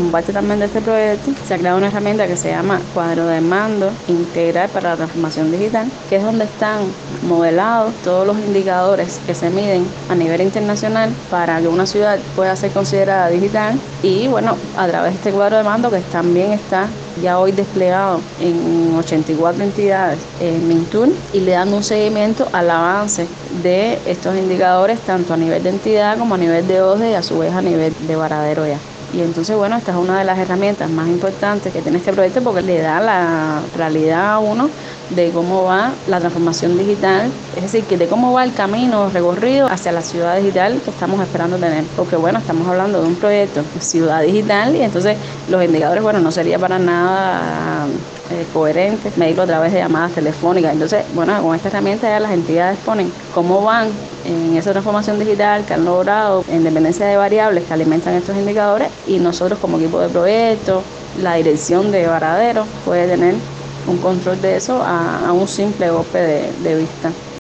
como parte también de este proyecto, se ha creado una herramienta que se llama Cuadro de Mando Integral para la Transformación Digital, que es donde están modelados todos los indicadores que se miden a nivel internacional para que una ciudad pueda ser considerada digital. Y bueno, a través de este cuadro de mando, que también está ya hoy desplegado en 84 entidades en Mintur, y le dando un seguimiento al avance de estos indicadores tanto a nivel de entidad como a nivel de OSDE y a su vez a nivel de Varadero ya. Y entonces, bueno, esta es una de las herramientas más importantes que tiene este proyecto porque le da la realidad a uno de cómo va la transformación digital, es decir, que de cómo va el camino recorrido hacia la ciudad digital que estamos esperando tener. Porque, bueno, estamos hablando de un proyecto ciudad digital y entonces los indicadores, bueno, no sería para nada coherente medirlo a través de llamadas telefónicas. Entonces, bueno, con esta herramienta ya las entidades ponen cómo van en esa transformación digital que han logrado en dependencia de variables que alimentan estos indicadores, y nosotros como equipo de proyecto, la dirección de Varadero puede tener un control de eso a un simple golpe de vista.